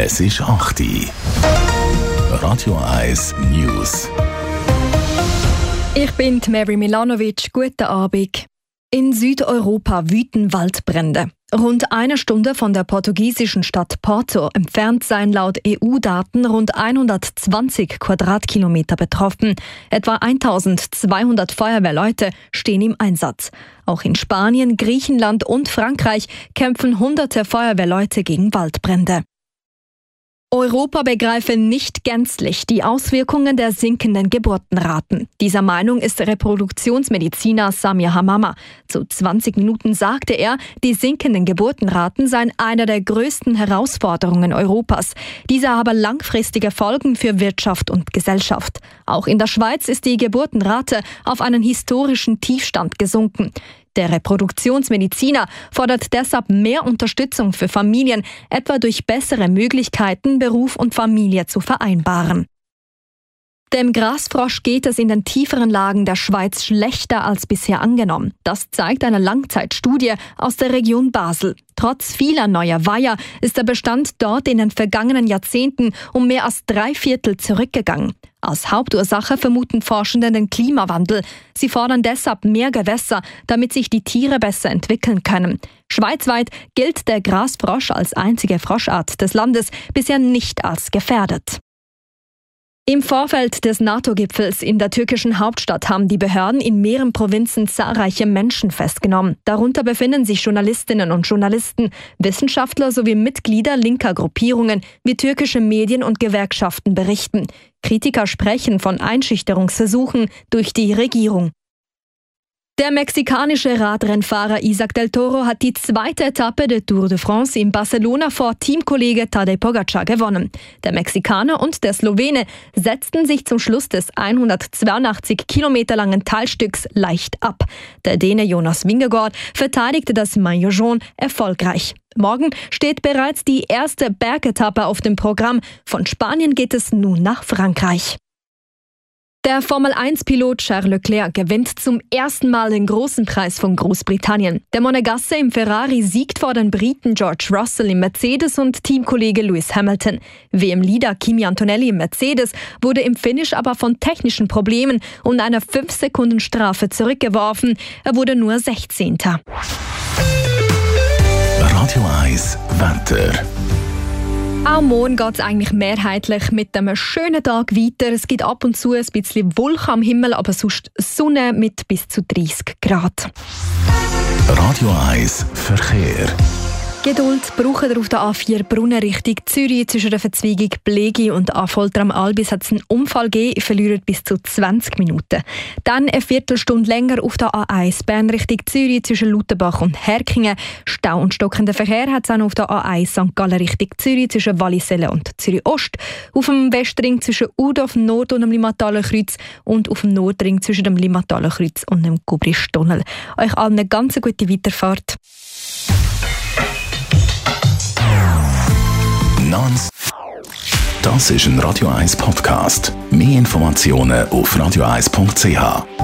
Es ist 8 Uhr. Radio 1 News. Ich bin Mary Milanovic. Guten Abend. In Südeuropa wüten Waldbrände. Rund eine Stunde von der portugiesischen Stadt Porto entfernt seien laut EU-Daten rund 120 Quadratkilometer betroffen. Etwa 1200 Feuerwehrleute stehen im Einsatz. Auch in Spanien, Griechenland und Frankreich kämpfen hunderte Feuerwehrleute gegen Waldbrände. Europa begreife nicht gänzlich die Auswirkungen der sinkenden Geburtenraten. Dieser Meinung ist Reproduktionsmediziner Samir Hamama. Zu 20 Minuten sagte er, die sinkenden Geburtenraten seien eine der größten Herausforderungen Europas. Diese habe langfristige Folgen für Wirtschaft und Gesellschaft. Auch in der Schweiz ist die Geburtenrate auf einen historischen Tiefstand gesunken. Der Reproduktionsmediziner fordert deshalb mehr Unterstützung für Familien, etwa durch bessere Möglichkeiten, Beruf und Familie zu vereinbaren. Dem Grasfrosch geht es in den tieferen Lagen der Schweiz schlechter als bisher angenommen. Das zeigt eine Langzeitstudie aus der Region Basel. Trotz vieler neuer Weiher ist der Bestand dort in den vergangenen Jahrzehnten um mehr als 3/4 zurückgegangen. Als Hauptursache vermuten Forschende den Klimawandel. Sie fordern deshalb mehr Gewässer, damit sich die Tiere besser entwickeln können. Schweizweit gilt der Grasfrosch als einzige Froschart des Landes bisher nicht als gefährdet. Im Vorfeld des NATO-Gipfels in der türkischen Hauptstadt haben die Behörden in mehreren Provinzen zahlreiche Menschen festgenommen. Darunter befinden sich Journalistinnen und Journalisten, Wissenschaftler sowie Mitglieder linker Gruppierungen, wie türkische Medien und Gewerkschaften berichten. Kritiker sprechen von Einschüchterungsversuchen durch die Regierung. Der mexikanische Radrennfahrer Isaac del Toro hat die zweite Etappe der Tour de France in Barcelona vor Teamkollege Tadej Pogačar gewonnen. Der Mexikaner und der Slowene setzten sich zum Schluss des 182 Kilometer langen Teilstücks leicht ab. Der Däne Jonas Vingegaard verteidigte das Maillot jaune erfolgreich. Morgen steht bereits die erste Bergetappe auf dem Programm. Von Spanien geht es nun nach Frankreich. Der Formel-1-Pilot Charles Leclerc gewinnt zum ersten Mal den großen Preis von Großbritannien. Der Monegasse im Ferrari siegt vor den Briten George Russell im Mercedes und Teamkollege Lewis Hamilton. WM-Leader Kimi Antonelli im Mercedes wurde im Finish aber von technischen Problemen und einer 5-Sekunden-Strafe zurückgeworfen. Er wurde nur 16. Radio 1 Wetter. Auch morgen geht es eigentlich mehrheitlich mit einem schönen Tag weiter. Es gibt ab und zu ein bisschen Wolken am Himmel, aber sonst Sonne mit bis zu 30 Grad. Radio 1 Verkehr. Geduld braucht ihr auf der A4 Brunnen Richtung Zürich. Zwischen der Verzweigung Blegi und Affolter am Albis hat es einen Unfall gegeben. Ihr verliert bis zu 20 Minuten. Dann eine Viertelstunde länger auf der A1 Bern Richtung Zürich zwischen Lutenbach und Herkingen. Stau und stockender Verkehr hat es auch auf der A1 St. Gallen Richtung Zürich zwischen Wallisellen und Zürich Ost. Auf dem Westring zwischen Udorf Nord und dem Limmathaler Kreuz und auf dem Nordring zwischen dem Limmathaler Kreuz und dem Gubristunnel. Euch allen eine ganz gute Weiterfahrt. Das ist ein Radio 1 Podcast. Mehr Informationen auf radio1.ch.